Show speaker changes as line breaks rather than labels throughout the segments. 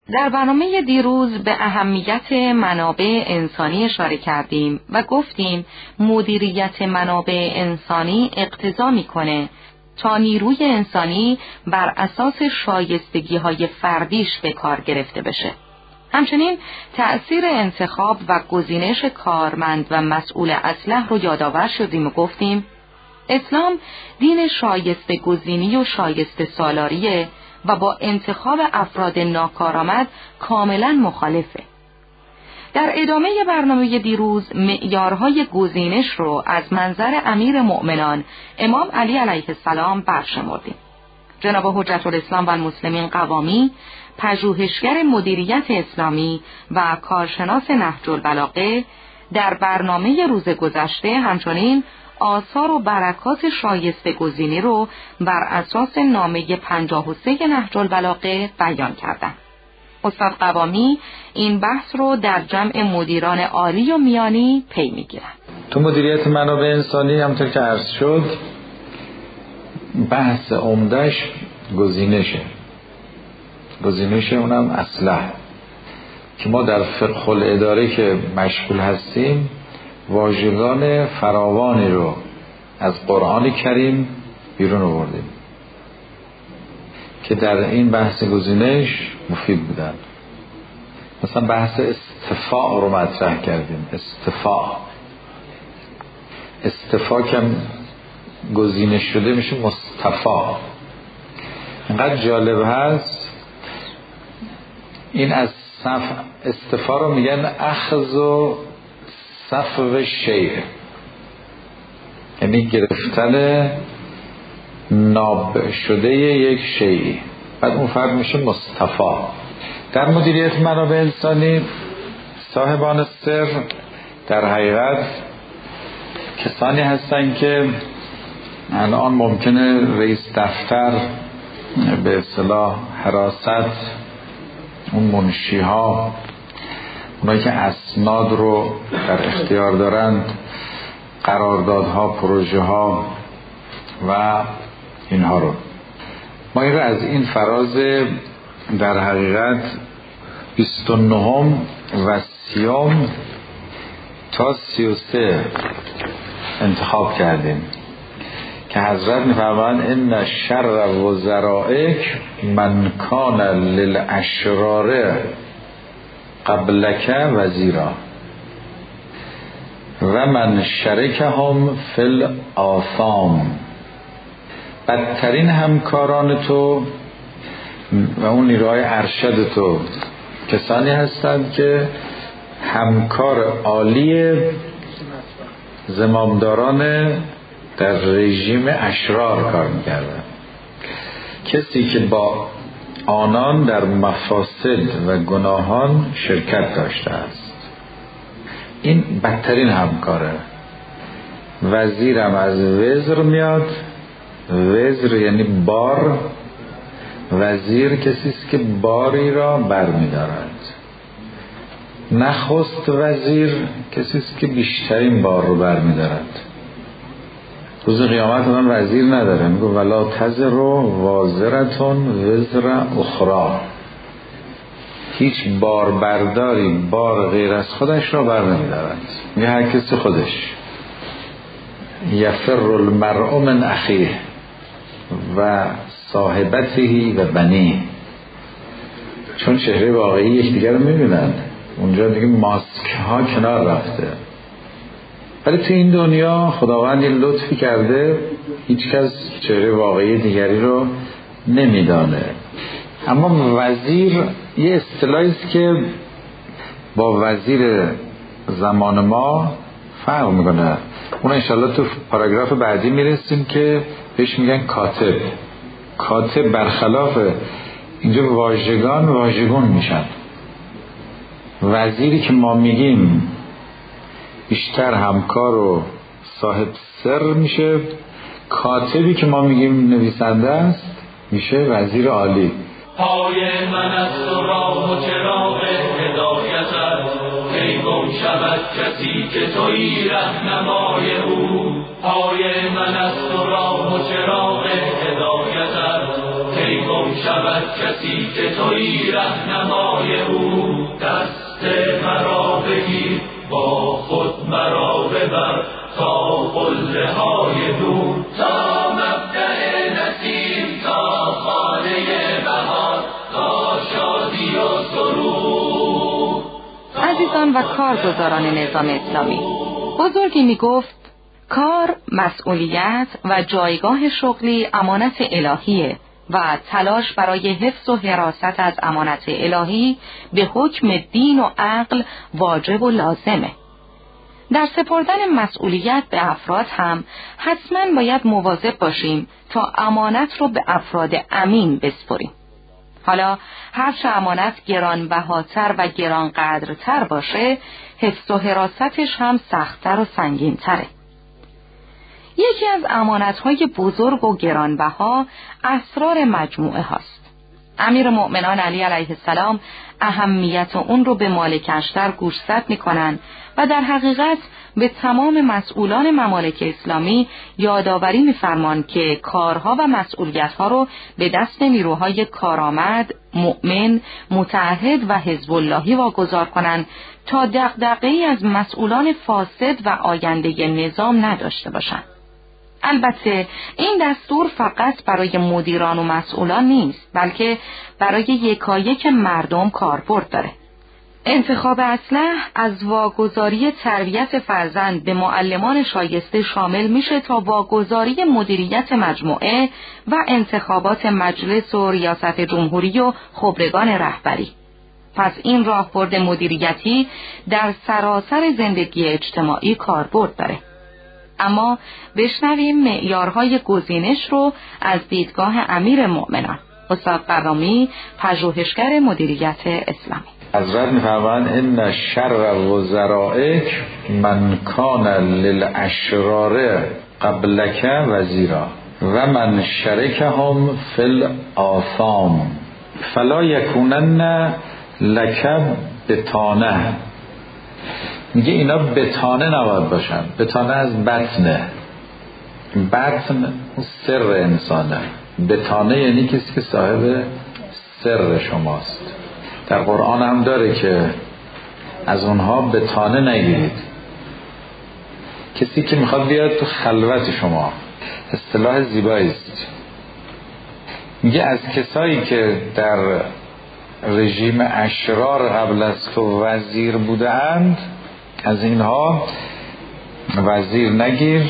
در برنامه دیروز به اهمیت منابع انسانی اشاره کردیم و گفتیم مدیریت منابع انسانی اقتضا میکنه تا نیروی انسانی بر اساس شایستگی‌های فردیش به کار گرفته بشه. همچنین تأثیر انتخاب و گزینش کارمند و مسئول اصلح رو یادآور شدیم و گفتیم اسلام دین شایسته گزینی و شایسته سالاریه و با انتخاب افراد ناکارآمد کاملا مخالفه. در ادامه برنامه دیروز معیارهای گزینش رو از منظر امیر مؤمنان امام علی علیه السلام برشمردیم. جناب حجت الاسلام و المسلمین قوامی، پژوهشگر مدیریت اسلامی و کارشناس نهج البلاغه، در برنامه روز گذشته همچنین آثار و برکات شایسته گزینی رو بر اساس نامه 53 نهج البلاغه بیان کردند. استاد قوامی این بحث رو در جمع مدیران عالی و میانی پی میگیرن.
تو مدیریت منابع انسانی همونطور که عرض شد بحث عمده‌اش گزینشه اونم اصلح که ما در فقه الاداره که مشغول هستیم واژگان فراوانی رو از قرآن کریم بیرون آوردیم که در این بحث گزینش مفید بودن. مثلا بحث استفاء رو مطرح کردیم. استفاء که گزینش شده میشه مصطفی. اینقدر جالب هست این. از استفاء رو میگن اخذ و صفو شیء، یعنی گرفتن ناب شده یک شیء، بعد اون فرد میشه مصطفی. در مدیریت منابع انسانی صاحبان سر در حقیقت کسانی هستن که الان ممکنه رئیس دفتر، به اصطلاح حراست، اون منشی ها، اونایی که اسناد رو در اختیار دارند، قراردادها، پروژه ها و اینها رو، ما این رو از این فراز در حقیقت 29 و 30 تا 33 انتخاب کردیم که حضرت می‌فرمایند ان شر وزرائک من کان للاشرار قبلک وزیرا و من شرکهم فی الآثام. بدترین همکاران تو و اون نیروهای ارشد تو کسانی هستند که همکار عالی زمامداران در رژیم اشرار کار میکردن، کسی که با آنان در مفاسد و گناهان شرکت داشته است. این بدترین همکاره. وزیرم از وزر میاد. وزر یعنی بار. وزیر کسی است که باری را برمی‌دارد. نخست وزیر کسی است که بیشترین بار رو برمی‌دارد. روز قیامت آدم وزیر نداره، میگه ولا تزر وازرتون وزر اخرى. هیچ بار برداری بار غیر از خودش را بر نمی‌دارد. میگه هر کسی خودش. یفر المرء من اخیه و صاحبته و بنی، چون چهره واقعی یکدیگر رو می‌بینن. اونجا دیگه ماسک ها کنار رفته. ولی تو این دنیا خداوند این لطفی کرده هیچ کس چهره واقعی دیگری رو نمیدانه. اما وزیر یه اصطلاحی است که با وزیر زمان ما فرق میکنه. اون انشالله تو پاراگراف بعدی میرسیم که بهش میگن کاتب. کاتب برخلاف اینجا واژگون میشن. وزیری که ما میگیم بیشتر همکار و صاحب سر میشه. کاتبی که ما میگیم نویسنده است میشه وزیر عالی.
پای من است و راه و چراغ هدایتت، کی گم شود کسی که تویی رهنمای او. پای من است و راه و چراغ هدایتت، کی گم شود کسی که تویی رهنمای شادی و سرور.
عزیزان و کارگزاران نظام اسلامی، بزرگی می گفت کار، مسئولیت و جایگاه شغلی امانت الهیه و تلاش برای حفظ و حراست از امانت الهی به حکم دین و عقل واجب و لازمه. در سپردن مسئولیت به افراد هم حتما باید مواظب باشیم تا امانت رو به افراد امین بسپریم. حالا هرچه امانت گرانبهاتر و گرانقدرتر باشه، حفظ و حراستش هم سخت‌تر و سنگین‌تره. یکی از امانت‌های بزرگ و گرانبها اسرار مجموعه هاست. امیرالمؤمنان علی علیه السلام اهمیت اون رو به مالکشتر گوشزد می‌کنن و در حقیقت به تمام مسئولان ممالک اسلامی یادآوری می‌فرمان که کارها و مسئولیت‌ها رو به دست نیروهای کارآمد، مؤمن، متعهد و حزب اللهی واگذار کنند تا دغدغه‌ای از مسئولان فاسد و آینده نظام نداشته باشند. البته این دستور فقط برای مدیران و مسئولان نیست، بلکه برای یکایک مردم کاربرد داره. انتخاب اسلح از واگذاری تربیت فرزند به معلمان شایسته شامل میشه تا واگذاری مدیریت مجموعه و انتخابات مجلس و ریاست جمهوری و خبرگان رهبری. پس این راهبرد مدیریتی در سراسر زندگی اجتماعی کاربرد داره. اما بشنویم معیارهای گزینش رو از دیدگاه امیر مؤمنان، استاد قوامی، پژوهشگر مدیریت اسلامی.
حضرت می‌فرمایند ان شر وزرائک من کان للاشرار قبلک وزیرا و من شرکهم فی الآثام فلا یکونن لک بطانه. میگه اینا بطانه نباید باشن. بطانه از بطنه، بطن سر انسانه. بطانه یعنی کسی که صاحب سر شماست. در قرآن هم داره که از اونها بطانه نگیرید. کسی که میخواد بیاد تو خلوت شما، اصطلاح زیبایی است. میگه از کسایی که در رژیم اشرار قبل از تو وزیر بودند، از اینها وزیر نگیر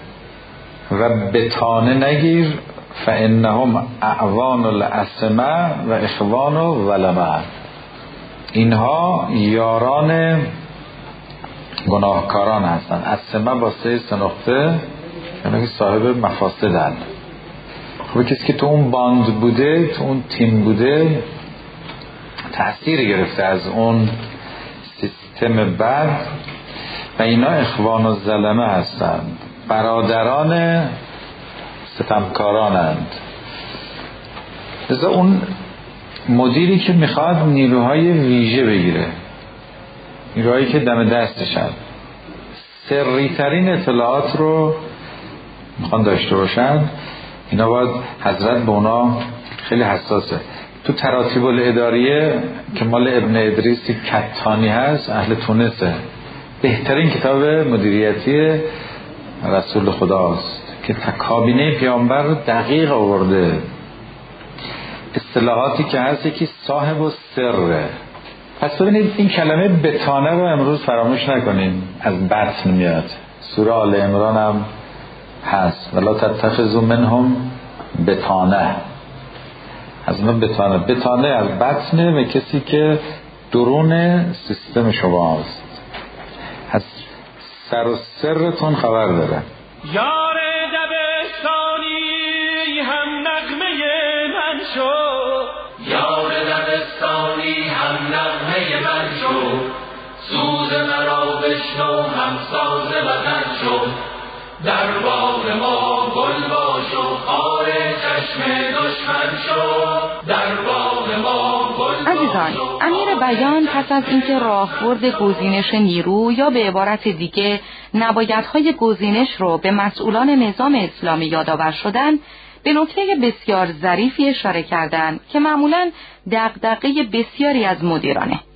و بطانه نگیر، فانهم اعوان الاسمه و اخوان ولمه. اینها یاران گناهکاران هستند. اسمه با 3 نقطه، یعنی صاحب مفاسدند. خب کسی که تو اون باند بوده، تو اون تیم بوده، تأثیر گرفته از اون سیستم بد و اینا اخوان الظلمه هستند، برادران ستمکارانند. لذا اون مدیری که میخواد نیروهای ویژه بگیره، نیروهایی که دم دستشن، سری ترین اطلاعات رو میخوان داشته باشن، اینا باید حضرت به اونا خیلی حساسه. تو تراتیب الاداریه که مال ابن ادریس کتانی هست، اهل تونسه، بهترین کتاب مدیریتی رسول خداست که کابینه پیامبر رو دقیق آورده. اصطلاحاتی که هست یکی صاحب و سره. پس ببینید این کلمه بطانه رو امروز فراموش نکنیم، از بطن میاد. سوره آل عمران هم هست ولا تتخذوا منهم بطانه. از اون بطانه از بطنه و کسی که درون سیستم شما هست، از سر و سرتون خبر داره.
یار دبستانی هم نغمه من شو، یار دبستانی هم نغمه من شو، سوز مرا بشنو هم ساز وطن شو، در باغ ما گل باش و خار چشم دشمن شو، در باغ ما گل باش.
عزیزان، امیر بیان پس از اینکه راهبرد گزینش نیرو یا به عبارت دیگه نبایدهای گزینش رو به مسئولان نظام اسلامی یادآور شدن، به نکته بسیار ظریفی اشاره کردند که معمولاً دغدغه بسیاری از مدیرانه.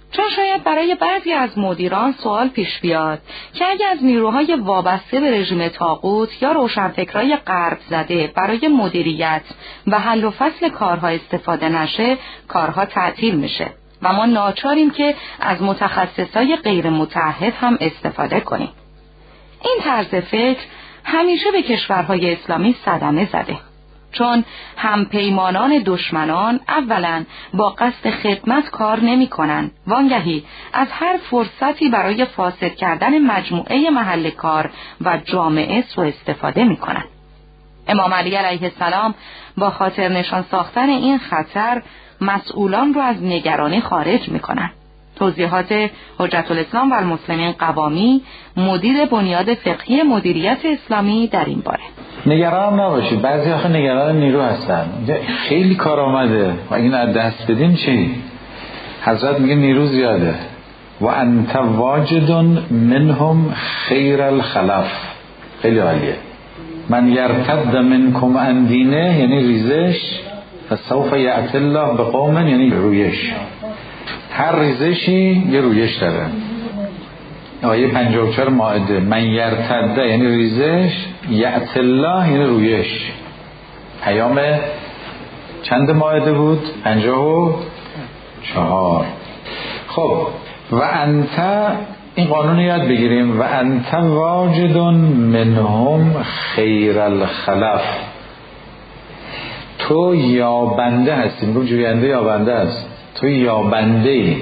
چون شاید برای بعضی از مدیران سوال پیش بیاد که اگر از نیروهای وابسته به رژیم طاغوت یا روشنفکرای غرب زده برای مدیریت و حل و فصل کارها استفاده نشه، کارها تعطیل میشه و ما ناچاریم که از متخصصای غیر متعهد هم استفاده کنیم. این طرز فکر همیشه به کشورهای اسلامی صدمه زده، چون همپیمانان دشمنان اولا با قصد خدمت کار نمی کنن، وانگهی از هر فرصتی برای فاسد کردن مجموعه محل کار و جامعه سوء استفاده می کنن. امام علی علیه السلام با خاطر نشان ساختن این خطر مسئولان رو از نگرانی خارج می کنن. توضیحات حجت الاسلام و المسلمین قوامی، مدیر بنیاد فقهی مدیریت اسلامی در این باره.
نگران نباشید، بعضی آخه نگران نیرو هستن، خیلی کار آمده و این از دست بدیم چی؟ حضرت میگه نیرو زیاده. و انت واجد منهم خیر الخلف. خیلی عالیه. من یرتد منکم عن دینه یعنی ریزش، فسوف یأتی الله بقوم یعنی رویش. هر ریزشی یه رویش داره. آیه 54 مائده من یرتد یعنی ریزش، یأتی الله یعنی رویش. پیام چند مائده بود؟ 54. خب و انت، این قانون یاد بگیریم، و انت واجد منهم خیر الخلف. تو یابنده هستی، میگم جوینده یابنده است، تو یابنده ای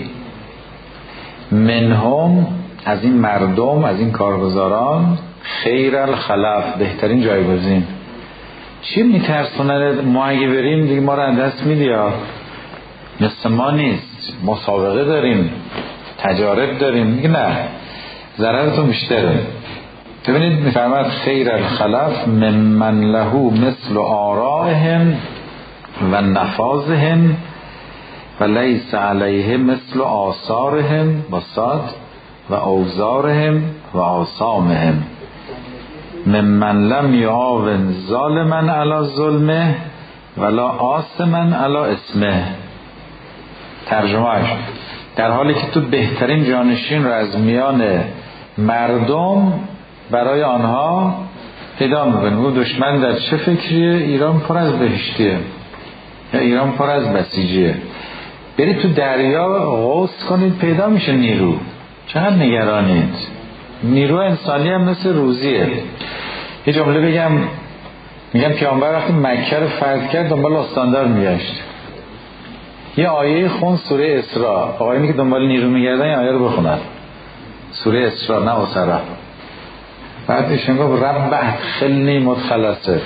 منهم از این مردم، از این کارگزاران، خیر الخلف بهترین جایگزین. چی میترسونه؟ ما اگه بریم دیگه ما رو از دست میدیا، مثل ما نیست، مسابقه داریم، تجارب داریم، میگه نه ضررتون بیشتره. ببینید میفرماد خیر الخلف ممن له مثل آرائهم و نفاذهم و لیس علیه مثل آثارهم و صاد و اوزارهم و آثامهم ممن لم یعاون ظالما علی ظلمه ولا آثما علی اسمه. ترجمهش در حالی که تو بهترین جانشین رو از میان مردم برای آنها پیدا میکنی. و دشمن در چه فکریه؟ ایران پر از بهشتیه یا ایران پر از بسیجیه. برید تو دریا غوص کنید پیدا میشه نیرو. چقدر نگرانید؟ نیرو انسانی هم مثل روزیه. یه جمله بگم، میگم پیامبر وقتی مکه رو فتح کرد دنبال استاندار میگشت. یه آیه خون سوره اسراء، آقایونی که دنبال نیرو میگردن این آیه رو بخونن، سوره اسراء نه اسراء. بعد ایشون گفت رب ادخلنی مدخل صدق،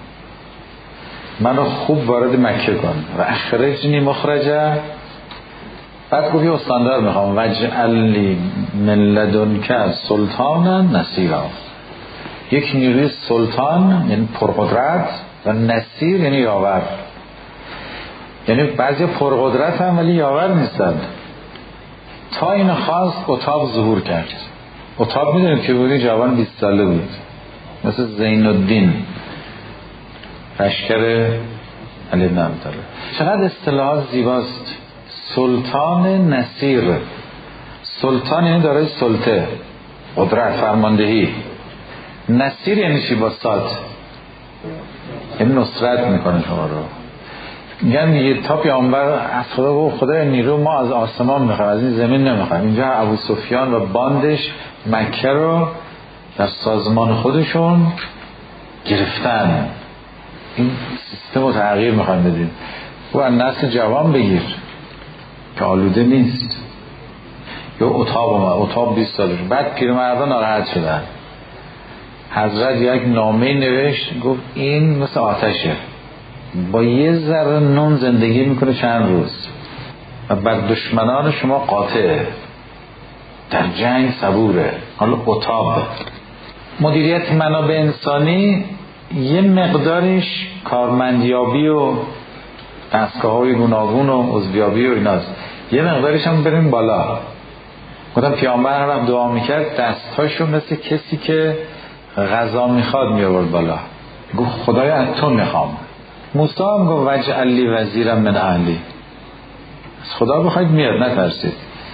منو خوب وارد مکه کن و اخرجنی مخرجه. بعد گفت یه استاندار میخوام، واجعل لی من لدنک سلطانا نصیرا. یک نیروی سلطان یعنی پرقدرت و نصیر یعنی یاور. یعنی بعضی پرقدرت هم ولی یاور نیستن. تا اینو خواست عتاب ظهور کرد. عتاب میدونید که بودی جوان 20 ساله بود، مثل زین الدین لشکر علی بن ابی طالب. چقدر اصطلاحات زیباست. سلطان نصیر، سلطان یعنی دارای سلطه، قدرت، فرماندهی. نصیر یعنی چی؟ با صاد، یعنی نصرت میکنه شما رو. میگن یه تا پیامبر از خدا گفت خدای نیرو ما از آسمان میخوایم، از این زمین نمیخوایم. اینجا ابو سفیان و باندش مکه رو در سازمان خودشون گرفتن. این سیستم رو تغییر میخوایم بدیم و از نسل جوان بگیر که آلوده نیست. یا اتاب 20 سالش، بعد پیرمردان ناراحت شدن. حضرت یک نامه نوشت، گفت این مثل آتشه، با یه ذره نون زندگی میکنه چند روز و بر دشمنان شما قاطعه، در جنگ صبوره. حالا اتاب. مدیریت منابع انسانی یه مقدارش کارمندیابی و دستگاه‌های گوناگون و عضویابی و ایناست، یه مقدارش هم بریم بالا. گفتم پیامبر هم دعا میکرد دستاشو مثل کسی که غذا میخواد میآورد بالا، گفت خدایا از تو میخوام. موسی هم گفت واجعل لی وزیرا من اهلی، از خدا بخواید میاد، نترسید.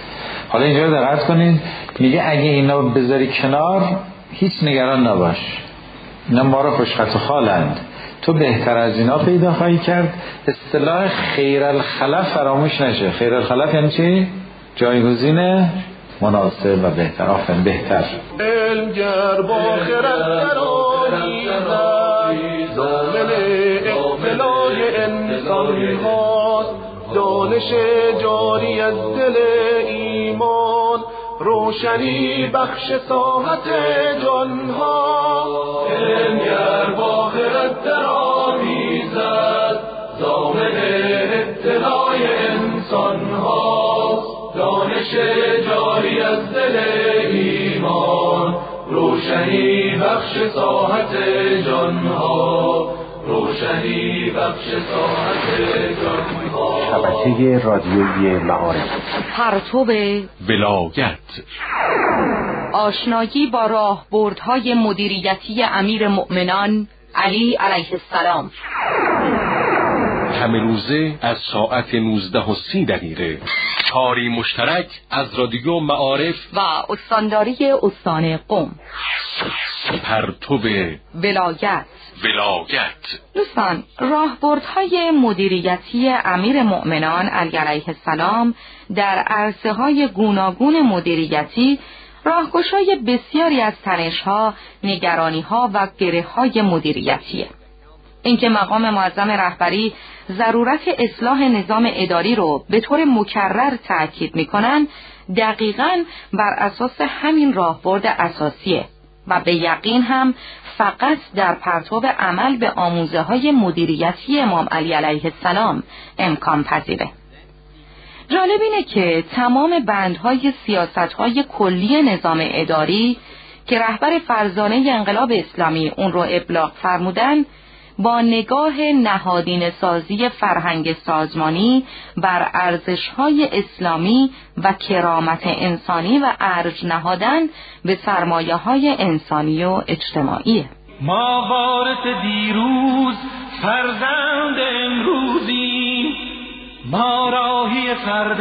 حالا اینجا دقت کنید، میگه اگه اینا بذاری کنار هیچ نگران نباش، اینا ما را خوشخط و خالند، تو بهتر از اینا پیدا خواهی کرد. اصطلاح خیر الخلف فراموش نشه. خیر الخلف یعنی چی؟ جایگزین مناسب و بهتر. آفرین، بهتر.
علم گر با خرد درآمیزد، ضامن اقتلای انسان هاست. دانش جاری از دل ایمان، روشنی بخش ساحت جان ها. علم گر با خرد درآمیزد، ضامن اطلاع انسان هاست. دانش جاری از دل ایمان، روشنی بخش ساحت جان ها. روشنی بخش ساحت جان ها.
شبکه رادیویی معارف.
پرتو
ولایت،
آشنایی با راهبردهای مدیریتی امیر مؤمنان علی علیه السلام.
همه روزه از ساعت 19:30 کاری مشترک از رادیو معارف
و استانداری استان قم.
پرتو
ولایت.
دوستان،
راهبردهای مدیریتی امیر مؤمنان علی علیه السلام در عرصه‌های گوناگون مدیریتی راهگشای بسیاری از تنش‌ها، نگرانی‌ها و گره‌های مدیریتیه. اینکه مقام معظم رهبری ضرورت اصلاح نظام اداری رو به طور مکرر تأکید می‌کنن، دقیقاً بر اساس همین راهبرد اساسیه و به یقین هم فقط در پرتو عمل به آموزه‌های مدیریتی امام علی علیه السلام امکان پذیره. جالب اینه که تمام بندهای سیاست‌های کلی نظام اداری که رهبر فرزانه انقلاب اسلامی اون رو ابلاغ فرمودن، با نگاه نهادینه سازی فرهنگ سازمانی بر ارزش‌های اسلامی و کرامت انسانی و ارج نهادن به سرمایه‌های انسانی و اجتماعی.
ما وارث دیروز فرزند امروزیم، ما راهی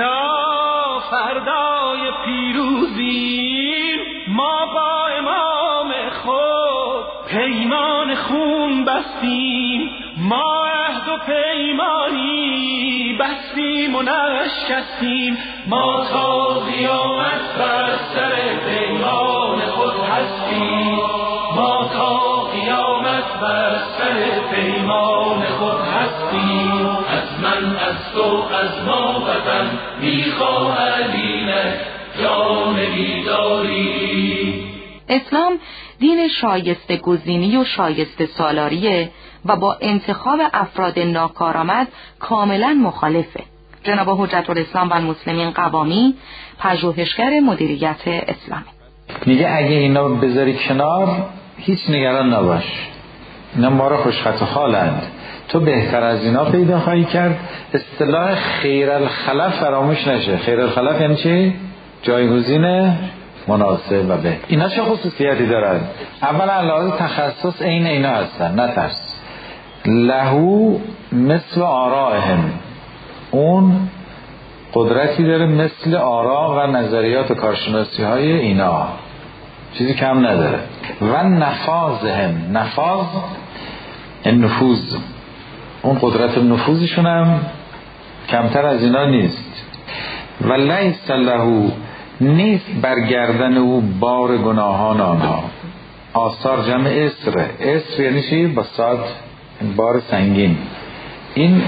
فردای پیروزیم. ما با امام خود پیمان خون بستیم، ما عهد و پیمانی بستیم و نشستیم. ما تا قیامت بر سر پیمان خود هستیم، ما تا قیامت بر سر پیمان خود هستیم. از من، از تو، از ما وطن میخواهد اینک جان بیداری.
اسلام دین شایسته گزینی و شایسته سالاریه و با انتخاب افراد ناکارآمد کاملا مخالفه. جناب حجت الاسلام و المسلمین قوامی، پژوهشگر مدیریت اسلامی،
میگه اگه اینا بذاری کنار هیچ نگران نباش، اینا ما را خوشخط و خالند، تو بهتر از اینا پیدا خواهی کرد. اصطلاح خیر الخلف فراموش نشه. خیر الخلف یعنی چی؟ جایگزین مناسب و بهتر. اینا چه خصوصیتی دارن؟ اولا لازم تخصص اینا هستن، نترس. لهو مثل آرائهم، اون قدرتی داره مثل آرا و نظریات و کارشناسی های اینا، چیزی کم نداره. و نفاذهم، نفاذ النفوذ، اون قدرت نفوذشون هم کمتر از اینا نیست. و لیس له، نیست برگردن او بار گناهان آنها. آثار جمع اسره. اسر یعنی چی؟ با صاد، بار سنگین. این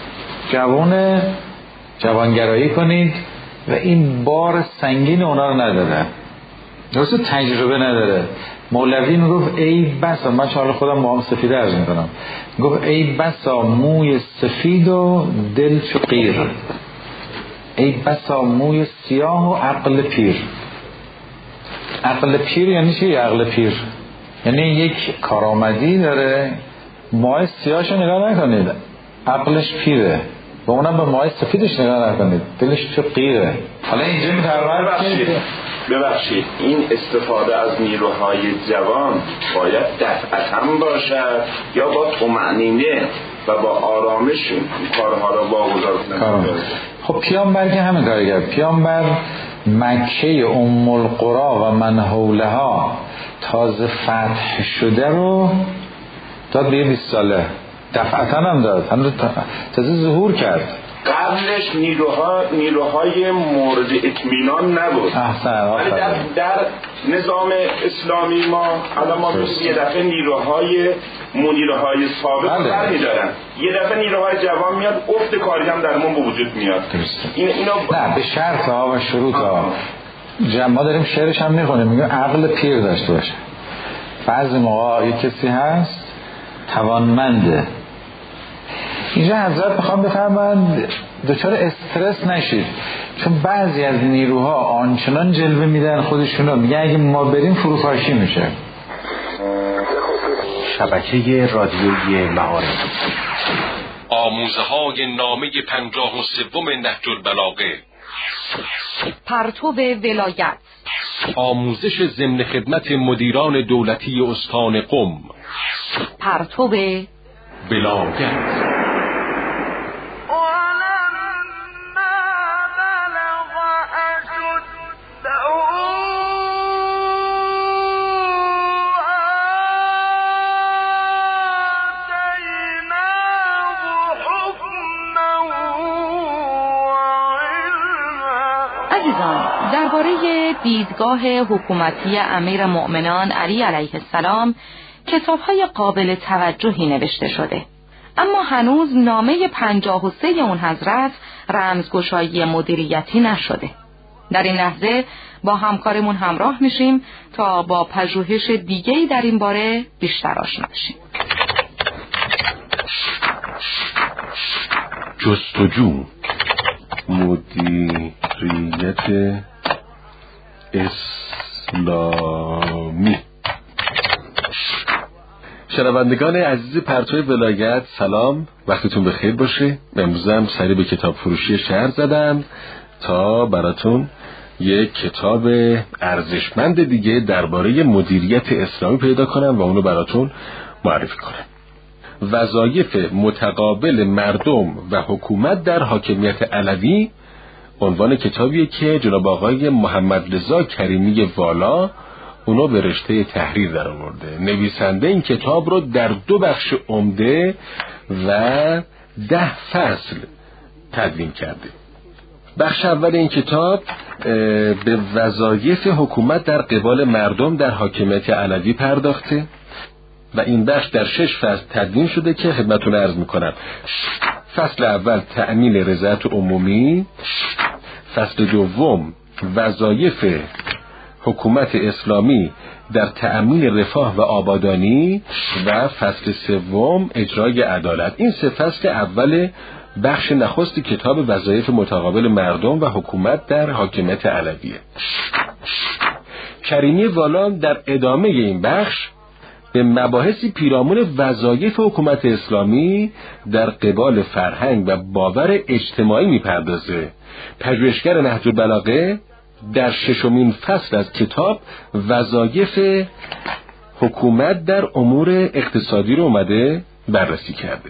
جوانگرایی کنید و این بار سنگین اونا رو نداره، درسته تجربه نداره. مولوی میگفت ای بسا، من چون خودم موام سفیده عرض میکنم، گفت ای بسا موی سفید و دل چو قیر، ای بسا موی سیاه و عقل پیر. عقل پیر یعنی چی؟ عقل پیر یعنی یک کارآمدی داره، موهای سیاهشو نگاه نکنید، عقلش پیره، و اونم به موهای سفیدش نگاه نکنید، دلش تو قیره. حالا اینجا می‌فرماید
ببخشید این استفاده از نیروهای جوان باید دفعتاً باشد یا با طمأنینه و با آرامش کارها را واگذار کنند.
خب پیامبر که همین کار کرد. پیامبر مکه ام القری و من حولها تازه فتح شده رو داد به 20 ساله، دفعتا هم داد، هم تازه ظهور کرد.
قبلش نیروهای مورد اطمینان نبود. ولی در نظام اسلامی ما الان ما یه دفعه نیروهای سابق رو برمی‌دارن، یه دفعه نیروهای جوان میاد، افت کاری هم در ما به وجود میاد.
نه به شرط ها و شروط ها. ما داریم شعرش هم میخونیم، میگه عقل پیر داشته باشه. بعضی موقع یک کسی هست توانمنده. اینجا حضرت میخوام بفرمایند دچار استرس نشید، چون بعضی از نیروها آنچنان جلوه میدن خودشونو، میگن اگه ما بریم فروپاشی میشه.
شبکه رادیویی معارف،
آموزه های نامه 53 نهج البلاغه،
پرتو ولایت،
آموزش ضمن خدمت مدیران دولتی استان قم،
پرتو
ولایت.
درباره دیدگاه حکومتی امیر مؤمنان علی علیه السلام کتاب‌های قابل توجهی نوشته شده، اما هنوز نامه 53 اون حضرت رمزگشایی مدیریتی نشده. در این لحظه با همکارمون همراه میشیم تا با پژوهش دیگه‌ای در این باره بیشتر آشنا بشیم.
جستجو مدیریت اسلامی. شنوندگان عزیز پرتو ولایت، سلام، وقتتون بخیر باشه. امروز هم سری به کتاب فروشی شهر زدم تا براتون یک کتاب ارزشمند دیگه درباره مدیریت اسلامی پیدا کنم و اونو براتون معرفی کنم. وظایف متقابل مردم و حکومت در حاکمیت علوی عنوان کتابیه که جناب آقای محمد رضا کریمی والا اونو به رشته تحریر در آورده. نویسنده این کتاب رو در 2 بخش عمده و 10 فصل تدوین کرده. بخش اول این کتاب به وظایف حکومت در قبال مردم در حاکمیت علوی پرداخته و این بخش در 6 فصل تدوین شده که خدمتتون عرض میکنم. فصل اول تأمین رضایت عمومی، فصل دوم وظایف حکومت اسلامی در تأمین رفاه و آبادانی و فصل سوم اجرای عدالت. این 3 فصل اول بخش نخست کتاب وظایف متقابل مردم و حکومت در حاکمیت علویه. کریمی والا در ادامه این بخش به مباحثی پیرامون وظایف حکومت اسلامی در قبال فرهنگ و باور اجتماعی میپردازه. پژوهشگر نهج البلاغه در 6مین فصل از کتاب وظایف حکومت در امور اقتصادی رو اومده بررسی کرده.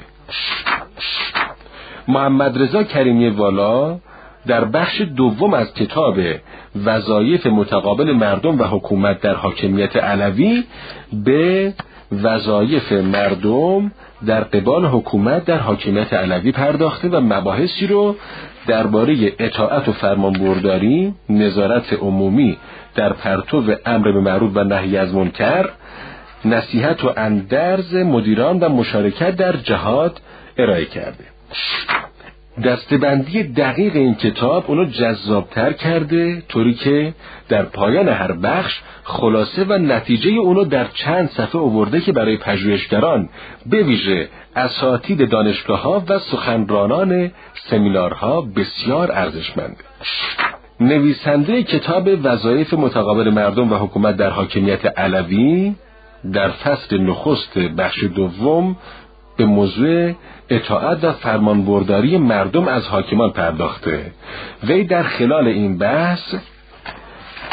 محمد رضا کریمی والا در بخش دوم از کتاب وظایف متقابل مردم و حکومت در حاکمیت علوی به وظایف مردم در قبال حکومت در حاکمیت علوی پرداخته و مباحثی رو درباره اطاعت و فرمانبرداری، نظارت عمومی در پرتو امر به معروف و نهی از منکر، نصیحت و اندرز مدیران و مشارکت در جهاد ارائه کرده. دسته‌بندی دقیق این کتاب اونو جذابتر کرده، طوری که در پایان هر بخش خلاصه و نتیجه اونو در چند صفحه آورده که برای پژوهشگران به ویژه اساتید دانشگاه‌ها و سخنرانان سمینارها بسیار ارزشمنده. نویسنده کتاب وظایف متقابل مردم و حکومت در حاکمیت علوی در فصل نخست بخش دوم به موضوع اطاعت و فرمانبرداری مردم از حاکمان پرداخته. وی در خلال این بحث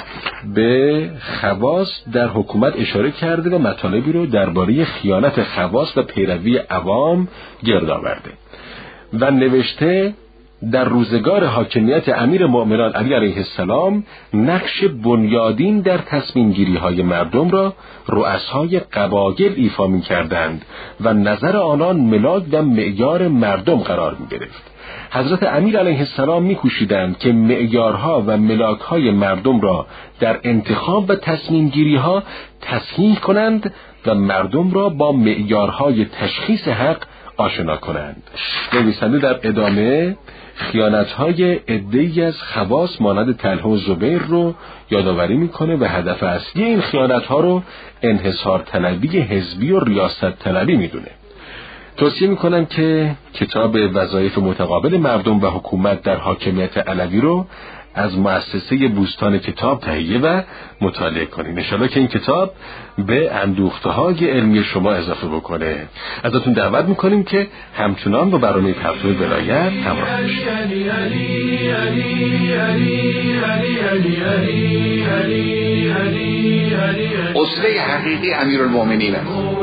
به خواص در حکومت اشاره کرده و مطالبی رو درباره خیانت خواص و پیروی عوام گرد آورده و نوشته در روزگار حاکمیت امیر مؤمنان علی علیه السلام نقش بنیادین در تصمیم گیری های مردم را رؤسای قبایل ایفا می کردند و نظر آنان ملاک و معیار مردم قرار می گرفت. حضرت امیر علیه السلام می کوشیدند که معیارها و ملاکهای مردم را در انتخاب و تصمیم گیری ها تصحیح کنند و مردم را با معیارهای تشخیص حق آشنا کنند. نویسنده در ادامه خیانت‌های عده‌ای از خواص مانند طلحه و زبیر رو یادآوری میکنه و هدف اصلی این خیانت‌ها رو انحصار طلبی حزبی و ریاست طلبی میدونه. توصیه میکنم که کتاب وظایف متقابل مردم و حکومت در حاکمیت علوی رو از مؤسسه بوستان کتاب تهیه و مطالعه کنید. انشالله که این کتاب به اندوخته‌های علمی شما اضافه بکنه. ازتون دعوت میکنیم که همچنان با برنامه پرتو ولایت همراه باشید.
اسوه حقیقی امیرالمومنین.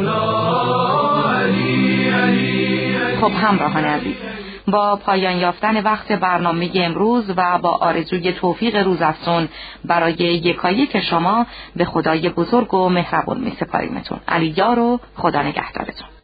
خب همراهان عزیز، با پایان یافتن وقت برنامه امروز و با آرزوی توفیق روزافزون برای یکایک شما به خدای بزرگ و مهربان می سپاریمتون. علی یار و خدا نگهدارتون.